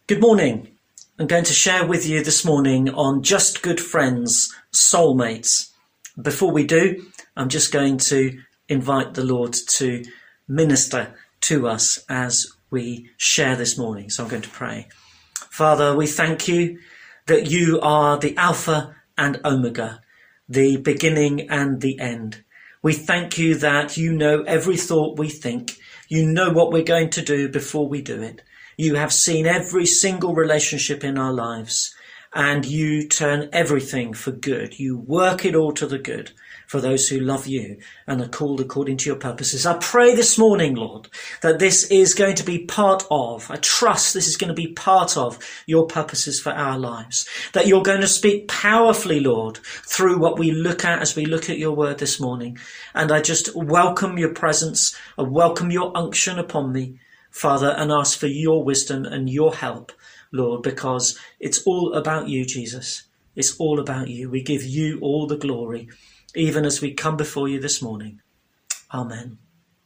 Good morning. I'm going to share with you this morning on Just Good Friends, Soulmates. Before we do, I'm just going to invite the Lord to minister to us as we share this morning. So I'm going to pray. Father, we thank you that you are the Alpha and Omega, the beginning and the end. We thank you that you know every thought we think. You know what we're going to do before we do it. You have seen every single relationship in our lives, and you turn everything for good. You work it all to the good for those who love you and are called according to your purposes. I pray this morning, Lord, that this is going to be part of, I trust this is going to be part of your purposes for our lives, that you're going to speak powerfully, Lord, through what we look at as we look at your word this morning. And I just welcome your presence, I welcome your unction upon me, Father, and ask for your wisdom and your help, Lord, because it's all about you, Jesus. It's all about you. We give you all the glory, even as we come before you this morning. Amen.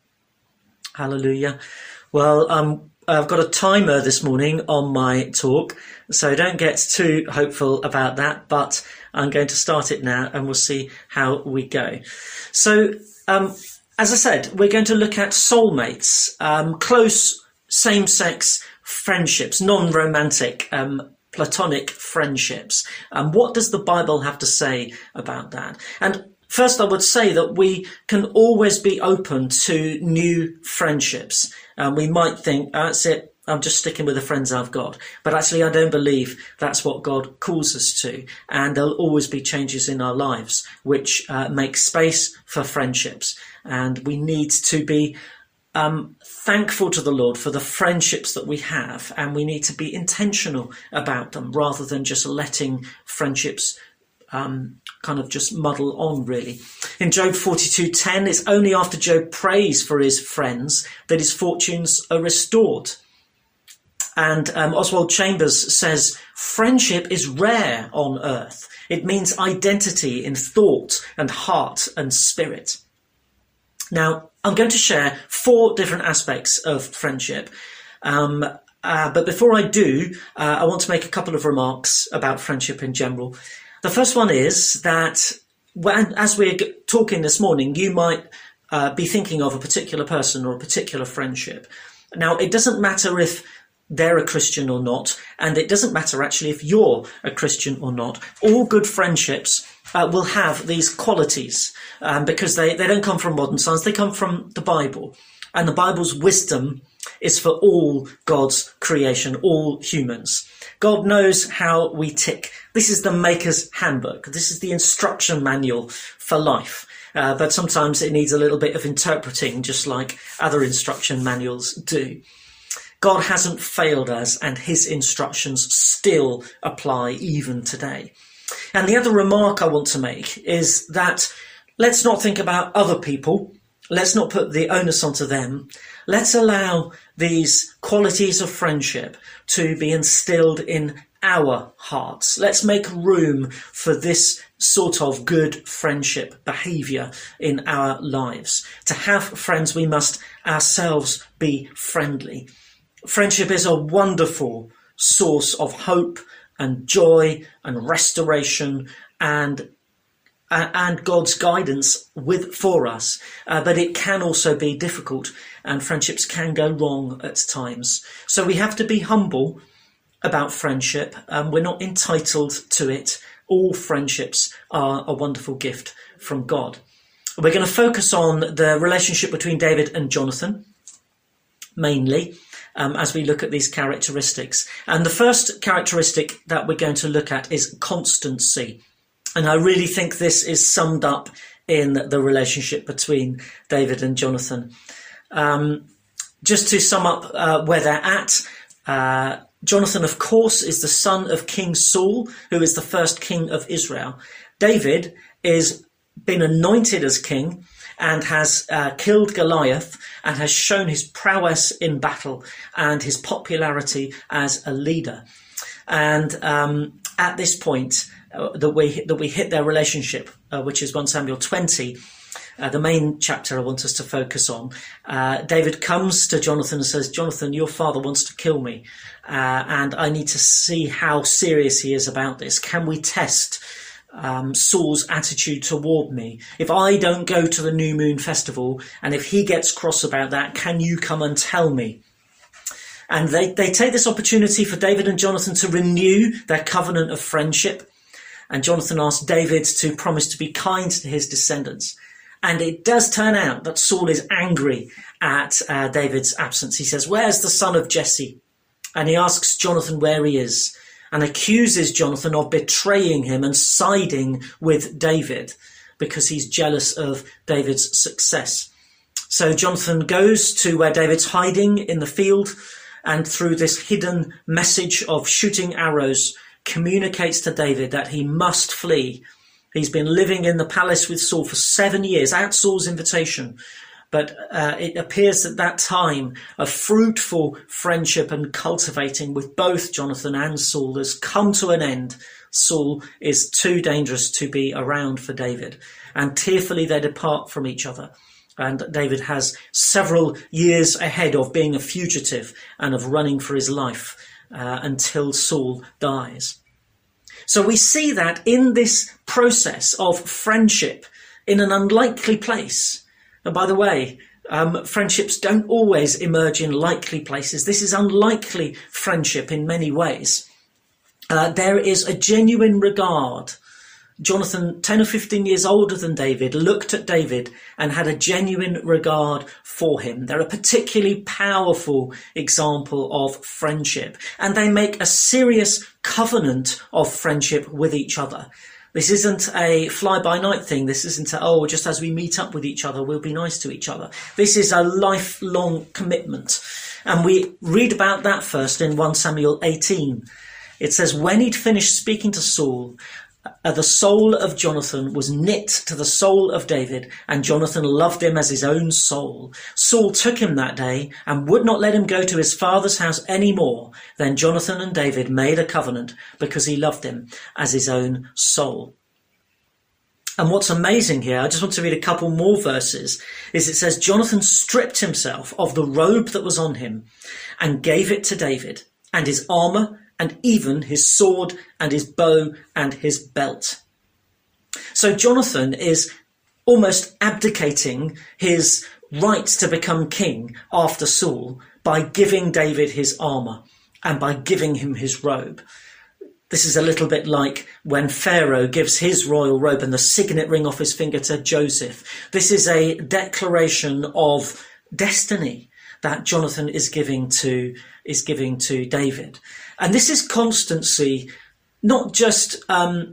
Hallelujah. Well, I've got a timer this morning on my talk, so don't get too hopeful about that, but I'm going to start it now and we'll see how we go. So, as I said, we're going to look at soulmates, close same-sex friendships, non-romantic, platonic friendships. What does the Bible have to say about that? And first, I would say that we can always be open to new friendships. We might think, that's it, I'm just sticking with the friends I've got. But actually, I don't believe that's what God calls us to. And there'll always be changes in our lives which make space for friendships. And we need to be thankful to the Lord for the friendships that we have. And we need to be intentional about them rather than just letting friendships kind of just muddle on, really. In Job 42:10, it's only after Job prays for his friends that his fortunes are restored. And Oswald Chambers says, friendship is rare on earth. It means identity in thought and heart and spirit. Now, I'm going to share 4 different aspects of friendship. But before I do, I want to make a couple of remarks about friendship in general. The first one is that as we're talking this morning, you might be thinking of a particular person or a particular friendship. Now, it doesn't matter if they're a Christian or not, and it doesn't matter actually if you're a Christian or not. All good friendships will have these qualities because they don't come from modern science, they come from the Bible. And the Bible's wisdom is for all God's creation, all humans. God knows how we tick. This is the Maker's Handbook. This is the instruction manual for life. But sometimes it needs a little bit of interpreting, just like other instruction manuals do. God hasn't failed us, and his instructions still apply even today. And the other remark I want to make is that let's not think about other people. Let's not put the onus onto them. Let's allow these qualities of friendship to be instilled in our hearts. Let's make room for this sort of good friendship behaviour in our lives. To have friends, we must ourselves be friendly. Friendship is a wonderful source of hope and joy and restoration and God's guidance for us. But it can also be difficult, and friendships can go wrong at times. So we have to be humble about friendship. We're not entitled to it. All friendships are a wonderful gift from God. We're going to focus on the relationship between David and Jonathan, mainly. As we look at these characteristics. And the first characteristic that we're going to look at is constancy. And I really think this is summed up in the relationship between David and Jonathan. Just to sum up where they're at, Jonathan, of course, is the son of King Saul, who is the first king of Israel. David is been anointed as king and has killed Goliath and has shown his prowess in battle and his popularity as a leader. And at this point that we hit their relationship, which is 1 Samuel 20, the main chapter I want us to focus on, David comes to Jonathan and says, Jonathan, your father wants to kill me, and I need to see how serious he is about this. Can we test Saul's attitude toward me? If I don't go to the New Moon Festival, and if he gets cross about that, can you come and tell me? And they take this opportunity for David and Jonathan to renew their covenant of friendship. And Jonathan asks David to promise to be kind to his descendants. And it does turn out that Saul is angry at David's absence. He says, where's the son of Jesse? And he asks Jonathan where he is, and accuses Jonathan of betraying him and siding with David because he's jealous of David's success. So Jonathan goes to where David's hiding in the field, and through this hidden message of shooting arrows, communicates to David that he must flee. He's been living in the palace with Saul for 7 years at Saul's invitation. But it appears at that time a fruitful friendship and cultivating with both Jonathan and Saul has come to an end. Saul is too dangerous to be around for David, and tearfully they depart from each other. And David has several years ahead of being a fugitive and of running for his life until Saul dies. So we see that in this process of friendship in an unlikely place. And by the way, friendships don't always emerge in likely places. This is unlikely friendship in many ways. There is a genuine regard. Jonathan, 10 or 15 years older than David, looked at David and had a genuine regard for him. They're a particularly powerful example of friendship, and they make a serious covenant of friendship with each other. This isn't a fly-by-night thing. This isn't just as we meet up with each other, we'll be nice to each other. This is a lifelong commitment. And we read about that first in 1 Samuel 18. It says, when he'd finished speaking to Saul, the soul of Jonathan was knit to the soul of David, and Jonathan loved him as his own soul. Saul took him that day and would not let him go to his father's house any more. Then Jonathan and David made a covenant because he loved him as his own soul. And what's amazing here, I just want to read a couple more verses, is it says, Jonathan stripped himself of the robe that was on him and gave it to David, and his armour, and even his sword and his bow and his belt. So Jonathan is almost abdicating his right to become king after Saul by giving David his armour and by giving him his robe. This is a little bit like when Pharaoh gives his royal robe and the signet ring off his finger to Joseph. This is a declaration of destiny that Jonathan is giving to David. And this is constancy, not just kind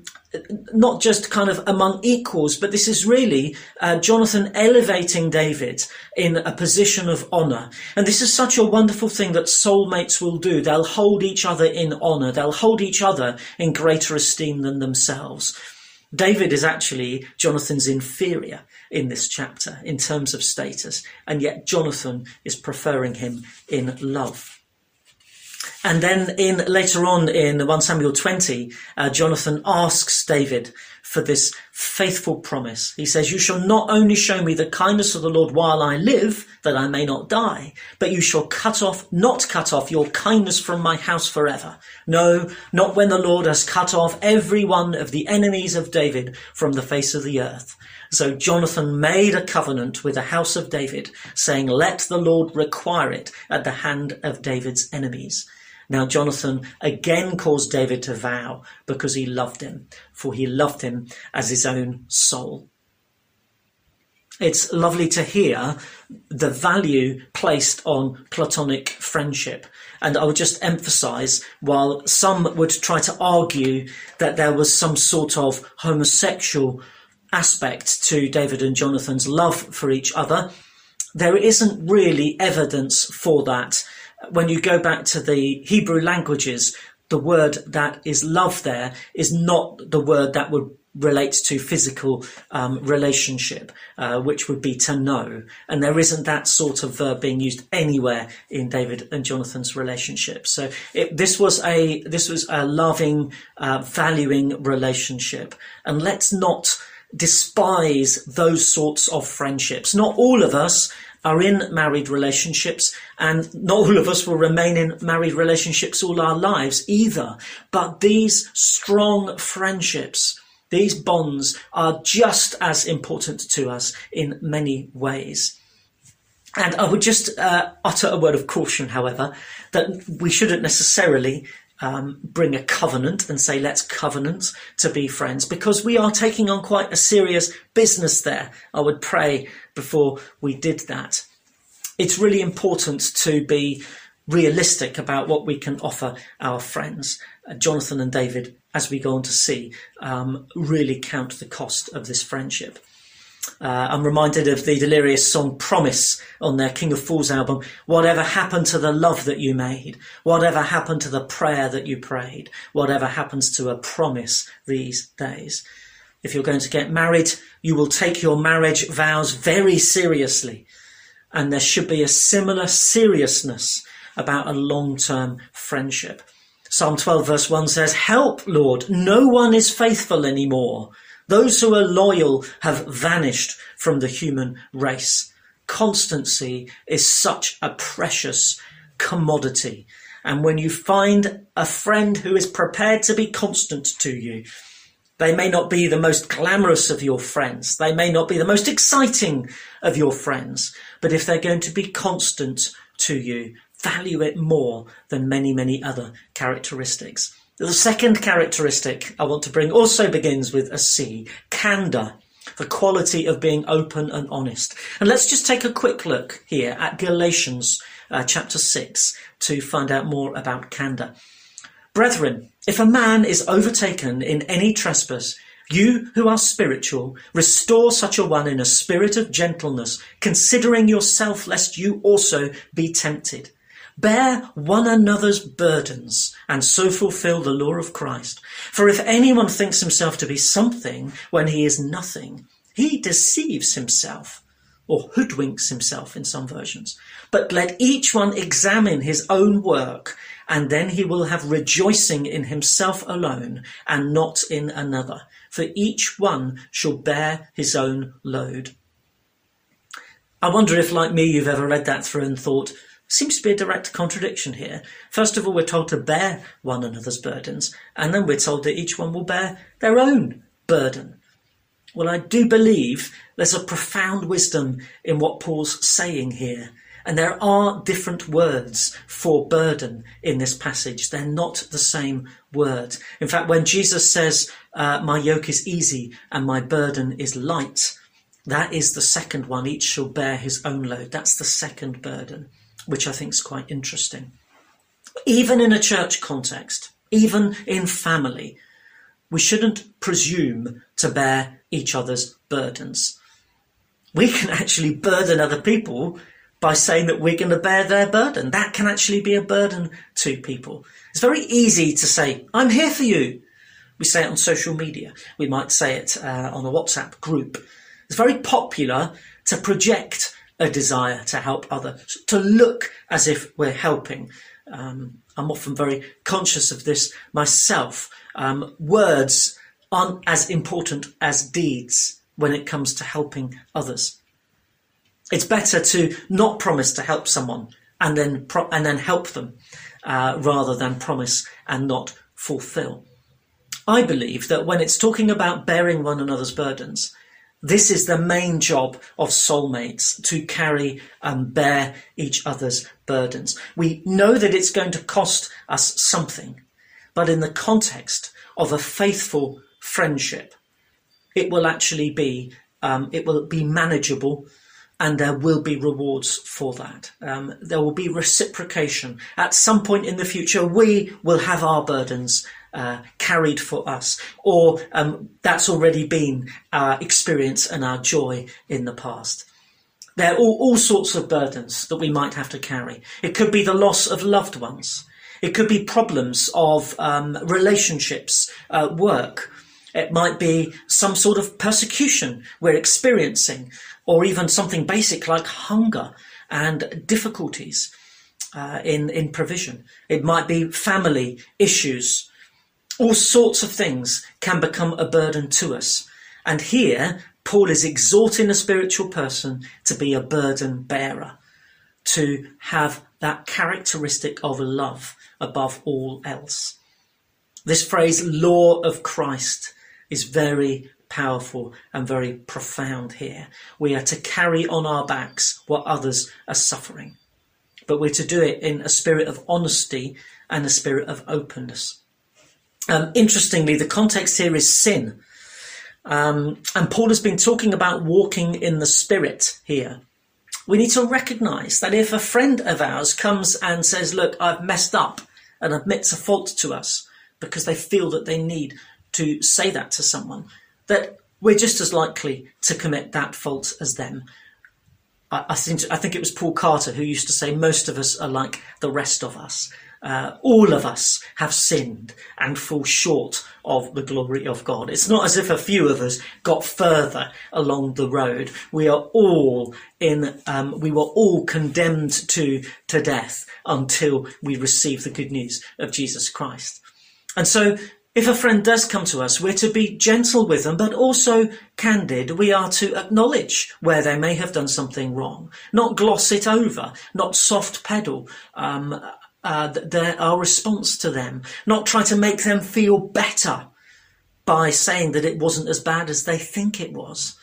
of among equals, but this is really Jonathan elevating David in a position of honour. And this is such a wonderful thing that soulmates will do. They'll hold each other in honour. They'll hold each other in greater esteem than themselves. David is actually Jonathan's inferior in this chapter in terms of status, and yet Jonathan is preferring him in love. And then later on in 1 Samuel 20, Jonathan asks David for this faithful promise. He says, you shall not only show me the kindness of the Lord while I live, that I may not die, but you shall not cut off your kindness from my house forever. No, not when the Lord has cut off every one of the enemies of David from the face of the earth. So Jonathan made a covenant with the house of David, saying, let the Lord require it at the hand of David's enemies. Now Jonathan again caused David to vow because he loved him, for he loved him as his own soul. It's lovely to hear the value placed on platonic friendship. And I would just emphasise, while some would try to argue that there was some sort of homosexual aspect to David and Jonathan's love for each other, there isn't really evidence for that. When you go back to the Hebrew languages, the word that is love there is not the word that would relate to physical relationship, which would be to know. And there isn't that sort of verb being used anywhere in David and Jonathan's relationship. So this was a loving, valuing relationship. And let's not despise those sorts of friendships. Not all of us are in married relationships, and not all of us will remain in married relationships all our lives either. But these strong friendships, these bonds, are just as important to us in many ways. And I would just utter a word of caution, however, that we shouldn't necessarily bring a covenant and say, let's covenant to be friends, because we are taking on quite a serious business there. I would pray before we did that. It's really important to be realistic about what we can offer our friends. Jonathan and David, as we go on to see, really count the cost of this friendship. I'm reminded of the Delirious song Promise on their King of Fools album. Whatever happened to the love that you made? Whatever happened to the prayer that you prayed? Whatever happens to a promise these days? If you're going to get married, you will take your marriage vows very seriously. And there should be a similar seriousness about a long-term friendship. Psalm 12 verse 1 says, "Help, Lord, no one is faithful anymore. Those who are loyal have vanished from the human race." Constancy is such a precious commodity. And when you find a friend who is prepared to be constant to you, they may not be the most glamorous of your friends. They may not be the most exciting of your friends. But if they're going to be constant to you, value it more than many, many other characteristics. The second characteristic I want to bring also begins with a C, candour, the quality of being open and honest. And let's just take a quick look here at Galatians chapter 6 to find out more about candour. "Brethren, if a man is overtaken in any trespass, you who are spiritual, restore such a one in a spirit of gentleness, considering yourself, lest you also be tempted. Bear one another's burdens, and so fulfill the law of Christ. For if anyone thinks himself to be something when he is nothing, he deceives himself," or hoodwinks himself in some versions. "But let each one examine his own work, and then he will have rejoicing in himself alone, and not in another. For each one shall bear his own load." I wonder if, like me, you've ever read that through and thought, seems to be a direct contradiction here. First of all, we're told to bear one another's burdens, and then we're told that each one will bear their own burden. Well, I do believe there's a profound wisdom in what Paul's saying here. And there are different words for burden in this passage. They're not the same word. In fact, when Jesus says, "My yoke is easy and my burden is light," that is the second one. Each shall bear his own load. That's the second burden, which I think is quite interesting. Even in a church context, even in family, we shouldn't presume to bear each other's burdens. We can actually burden other people by saying that we're going to bear their burden. That can actually be a burden to people. It's very easy to say, "I'm here for you." We say it on social media. We might say it on a WhatsApp group. It's very popular to project a desire to help others, to look as if we're helping. I'm often very conscious of this myself. Words aren't as important as deeds when it comes to helping others. It's better to not promise to help someone and then help them rather than promise and not fulfill. I believe that when it's talking about bearing one another's burdens, this is the main job of soulmates, to carry and bear each other's burdens. We know that it's going to cost us something, but in the context of a faithful friendship, it will actually be manageable, and there will be rewards for that. There will be reciprocation. At some point in the future, we will have our burdens carried for us, or that's already been our experience and our joy in the past. There are all sorts of burdens that we might have to carry. It could be the loss of loved ones. It could be problems of relationships, work. It might be some sort of persecution we're experiencing, or even something basic like hunger and difficulties in provision. It might be family issues. All sorts of things can become a burden to us. And here, Paul is exhorting a spiritual person to be a burden bearer, to have that characteristic of love above all else. This phrase, law of Christ, is very powerful and very profound here. We are to carry on our backs what others are suffering, but we're to do it in a spirit of honesty and a spirit of openness. Interestingly, the context here is sin. And Paul has been talking about walking in the Spirit here. We need to recognise that if a friend of ours comes and says, look, I've messed up, and admits a fault to us because they feel that they need to say that to someone, that we're just as likely to commit that fault as them. I think it was Paul Carter who used to say most of us are like the rest of us. All of us have sinned and fall short of the glory of God. It's not as if a few of us got further along the road. We are all we were all condemned to death until we receive the good news of Jesus Christ. And so if a friend does come to us, we're to be gentle with them, but also candid. We are to acknowledge where they may have done something wrong, not gloss it over, not soft pedal our response to them, not try to make them feel better by saying that it wasn't as bad as they think it was.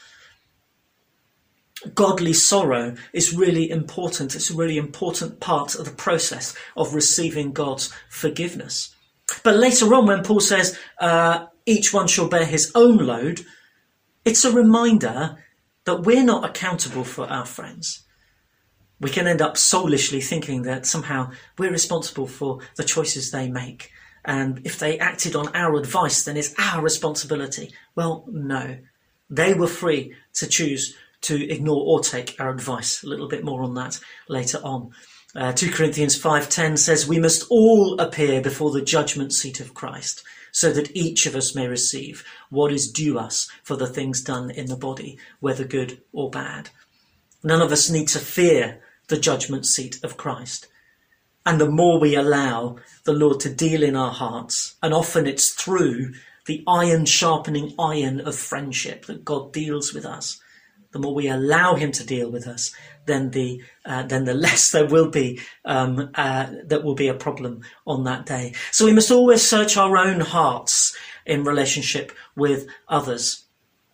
Godly sorrow is really important. It's a really important part of the process of receiving God's forgiveness. But later on, when Paul says, each one shall bear his own load, it's a reminder that we're not accountable for our friends. We can end up soulishly thinking that somehow we're responsible for the choices they make. And if they acted on our advice, then it's our responsibility. Well, no. They were free to choose to ignore or take our advice. A little bit more on that later on. 2 Corinthians 5:10 says, we must all appear before the judgment seat of Christ, so that each of us may receive what is due us for the things done in the body, whether good or bad. None of us need to fear the judgment seat of Christ. And the more we allow the Lord to deal in our hearts, and often it's through the iron sharpening iron of friendship that God deals with us, the more we allow him to deal with us, then the less there will be that will be a problem on that day. So we must always search our own hearts in relationship with others.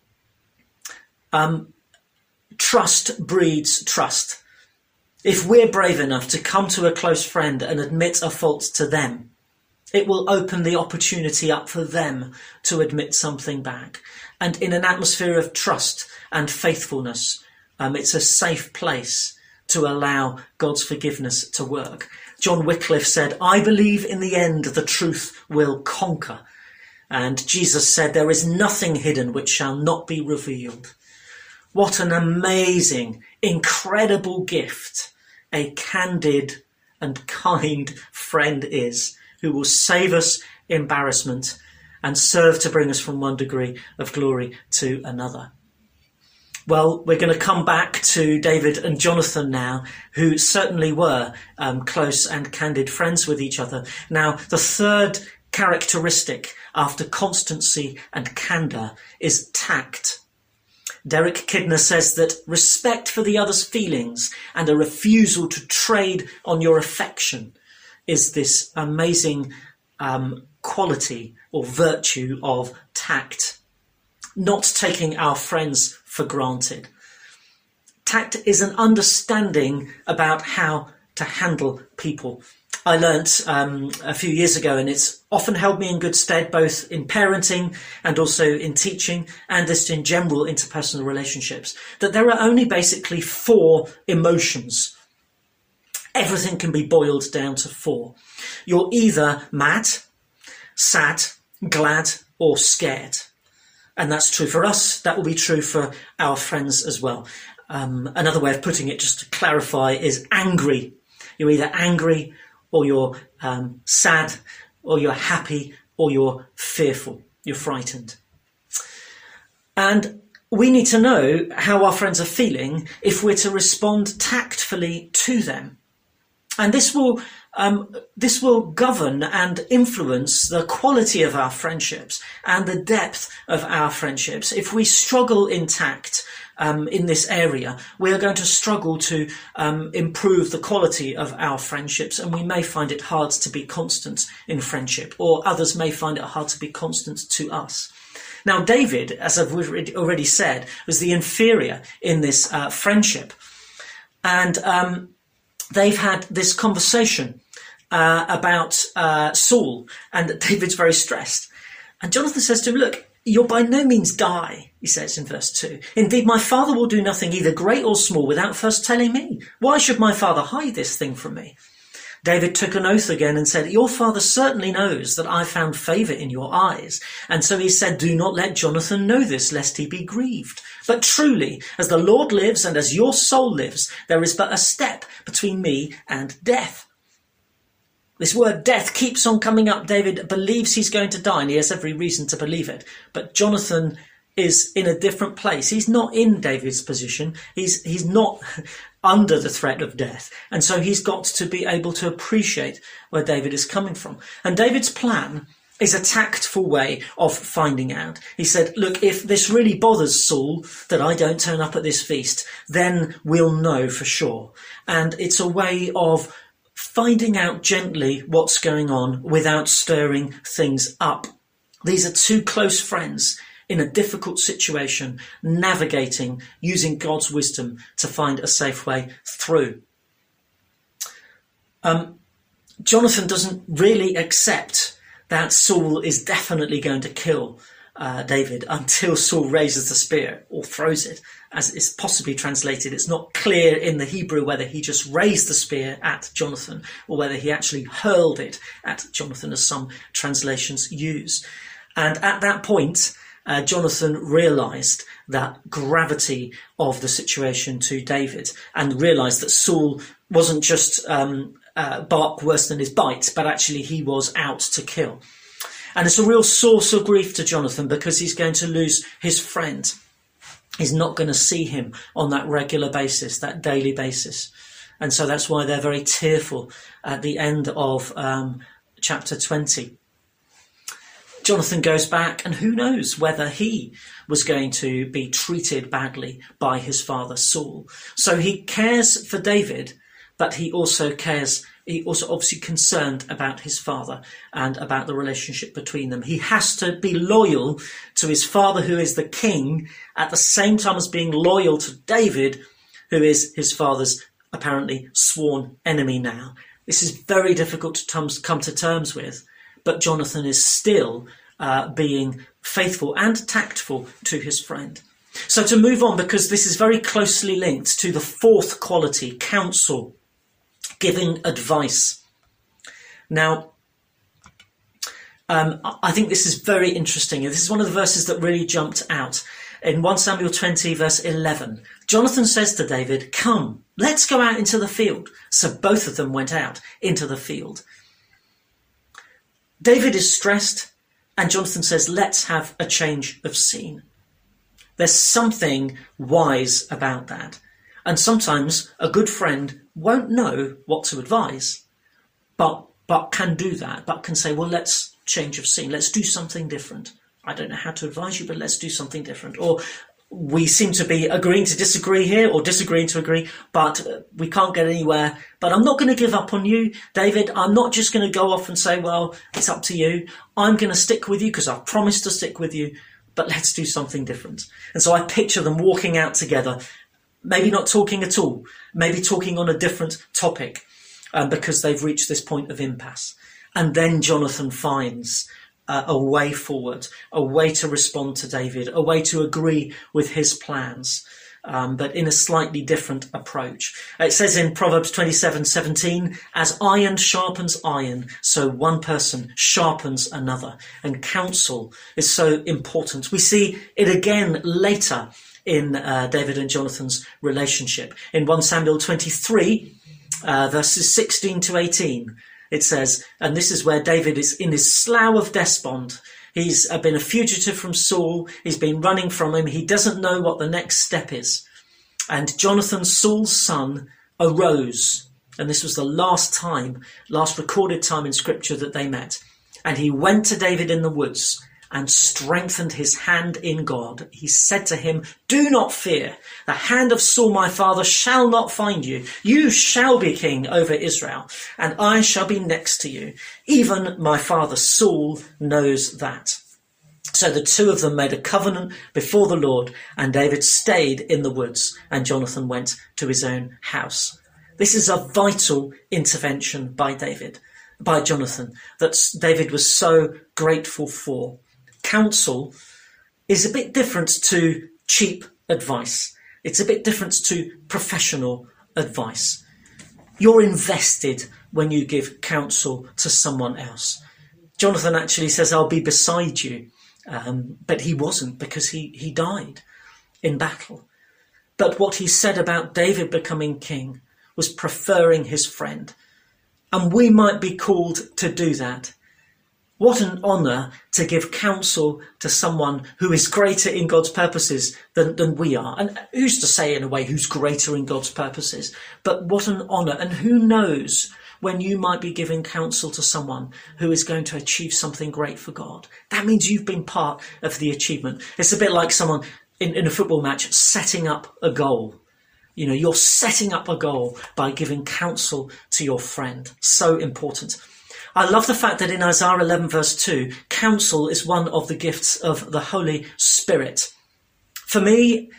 Trust breeds trust. If we're brave enough to come to a close friend and admit a fault to them, it will open the opportunity up for them to admit something back. And in an atmosphere of trust and faithfulness, it's a safe place to allow God's forgiveness to work. John Wycliffe said, I believe in the end the truth will conquer. And Jesus said, there is nothing hidden which shall not be revealed. What an amazing, incredible gift a candid and kind friend is, who will save us embarrassment and serve to bring us from one degree of glory to another. Well, we're going to come back to David and Jonathan now, who certainly were close and candid friends with each other. Now, the third characteristic after constancy and candour is tact. Derek Kidner says that respect for the other's feelings and a refusal to trade on your affection is this amazing quality or virtue of tact. Not taking our friends for granted. Tact is an understanding about how to handle people. I learnt a few years ago, and it's often held me in good stead, both in parenting and also in teaching, and just in general interpersonal relationships, that there are only basically 4 emotions. Everything can be boiled down to 4. You're either mad, sad, glad, or scared. And that's true for us. That will be true for our friends as well. Another way of putting it, just to clarify, is angry. You're either angry, or you're sad, or you're happy, or you're fearful. You're frightened. And we need to know how our friends are feeling if we're to respond tactfully to them. And this will govern and influence the quality of our friendships and the depth of our friendships. If we struggle in tact in this area, we are going to struggle to improve the quality of our friendships, and we may find it hard to be constant in friendship, or others may find it hard to be constant to us. Now, David, as I've already said, was the inferior in this friendship. And they've had this conversation about Saul, and David's very stressed. And Jonathan says to him, look, you'll by no means die, he says in verse 2. Indeed, my father will do nothing, either great or small, without first telling me. Why should my father hide this thing from me? David took an oath again and said, your father certainly knows that I found favour in your eyes. And so he said, do not let Jonathan know this, lest he be grieved. But truly, as the Lord lives and as your soul lives, there is but a step between me and death. This word death keeps on coming up. David believes he's going to die, and he has every reason to believe it. But Jonathan is in a different place. He's not in David's position. He's not under the threat of death. And so he's got to be able to appreciate where David is coming from. And David's plan is a tactful way of finding out. He said, look, if this really bothers Saul that I don't turn up at this feast, then we'll know for sure. And it's a way of finding out gently what's going on without stirring things up. These are two close friends in a difficult situation, navigating, using God's wisdom to find a safe way through. Jonathan doesn't really accept that Saul is definitely going to kill David until Saul raises the spear or throws it, as it's possibly translated. It's not clear in the Hebrew whether he just raised the spear at Jonathan or whether he actually hurled it at Jonathan, as some translations use. And at that point, Jonathan realised that gravity of the situation to David, and realised that Saul wasn't just bark worse than his bite, but actually he was out to kill. And it's a real source of grief to Jonathan, because he's going to lose his friend. He's not going to see him on that regular basis, that daily basis. And so that's why they're very tearful at the end of chapter 20. Jonathan goes back, and who knows whether he was going to be treated badly by his father Saul. So he cares for David, but he also obviously concerned about his father and about the relationship between them. He has to be loyal to his father, who is the king, at the same time as being loyal to David, who is his father's apparently sworn enemy now. This is very difficult to come to terms with, but Jonathan is still being faithful and tactful to his friend. So to move on, because this is very closely linked to the fourth quality, counsel, giving advice. Now, I think this is very interesting. This is one of the verses that really jumped out. In 1 Samuel 20, verse 11, Jonathan says to David, come, let's go out into the field. So both of them went out into the field. David is stressed, and Jonathan says, let's have a change of scene. There's something wise about that. And sometimes a good friend won't know what to advise, but can do that, but can say, well, let's change of scene. Let's do something different. I don't know how to advise you, but let's do something different. Or we seem to be agreeing to disagree here, or disagreeing to agree, but we can't get anywhere. But I'm not going to give up on you, David. I'm not just going to go off and say, well, it's up to you. I'm going to stick with you because I've promised to stick with you, but let's do something different. And so I picture them walking out together, maybe not talking at all, maybe talking on a different topic, because they've reached this point of impasse. And then Jonathan finds a way forward, a way to respond to David, a way to agree with his plans, but in a slightly different approach. It says in Proverbs 27:17, as iron sharpens iron, so one person sharpens another. And counsel is so important. We see it again later in David and Jonathan's relationship. In 1 Samuel 23, verses 16 to 18, it says, and this is where David is in his slough of despond. He's been a fugitive from Saul. He's been running from him. He doesn't know what the next step is. And Jonathan, Saul's son, arose And this was the last recorded time in Scripture that they met. And he went to David in the woods and strengthened his hand in God. He said to him, "Do not fear. The hand of Saul my father shall not find you. You shall be king over Israel, and I shall be next to you. Even my father Saul knows that." So the two of them made a covenant before the Lord, and David stayed in the woods, and Jonathan went to his own house. This is a vital intervention by Jonathan, that David was so grateful for. Counsel is a bit different to cheap advice. It's a bit different to professional advice. You're invested when you give counsel to someone else. Jonathan actually says, "I'll be beside you." But he wasn't, because he died in battle. But what he said about David becoming king was preferring his friend. And we might be called to do that. What an honour to give counsel to someone who is greater in God's purposes than we are. And who's to say, in a way, who's greater in God's purposes? But what an honour. And who knows when you might be giving counsel to someone who is going to achieve something great for God. That means you've been part of the achievement. It's a bit like someone in a football match setting up a goal. You know, you're setting up a goal by giving counsel to your friend. So important. I love the fact that in Isaiah 11 verse 2, counsel is one of the gifts of the Holy Spirit. For me,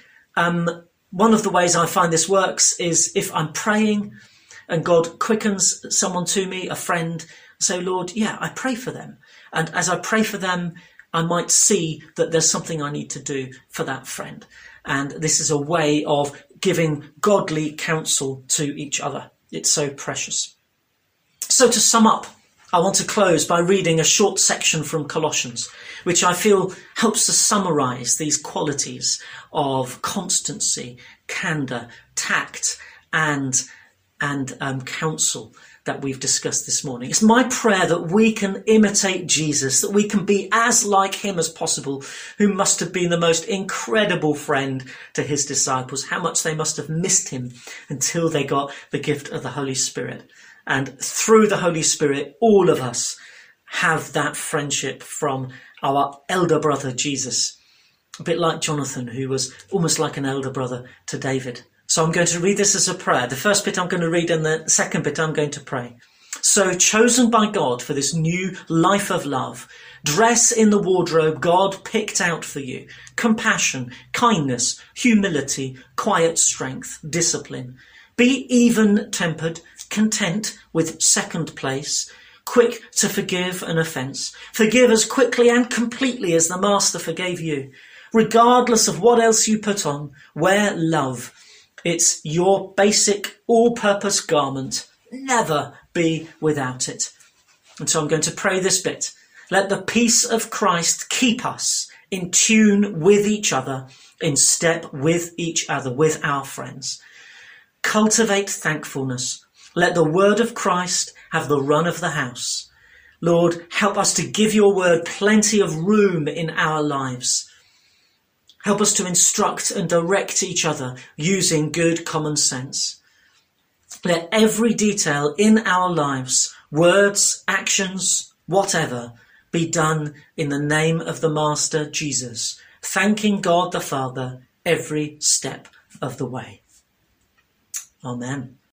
one of the ways I find this works is if I'm praying and God quickens someone to me, a friend, say, "Lord, yeah, I pray for them." And as I pray for them, I might see that there's something I need to do for that friend. And this is a way of giving godly counsel to each other. It's so precious. So to sum up, I want to close by reading a short section from Colossians, which I feel helps to summarise these qualities of constancy, candour, tact, and counsel that we've discussed this morning. It's my prayer that we can imitate Jesus, that we can be as like him as possible, who must have been the most incredible friend to his disciples, how much they must have missed him until they got the gift of the Holy Spirit. And through the Holy Spirit, all of us have that friendship from our elder brother, Jesus. A bit like Jonathan, who was almost like an elder brother to David. So I'm going to read this as a prayer. The first bit I'm going to read, and the second bit I'm going to pray. So, chosen by God for this new life of love, dress in the wardrobe God picked out for you: compassion, kindness, humility, quiet strength, discipline. Be even-tempered, content with second place, quick to forgive an offence. Forgive as quickly and completely as the Master forgave you. Regardless of what else you put on, wear love. It's your basic all-purpose garment. Never be without it. And so I'm going to pray this bit. Let the peace of Christ keep us in tune with each other, in step with each other, with our friends. Cultivate thankfulness. Let the word of Christ have the run of the house. Lord, help us to give your word plenty of room in our lives. Help us to instruct and direct each other using good common sense. Let every detail in our lives, words, actions, whatever, be done in the name of the Master Jesus, thanking God the Father every step of the way. Amen.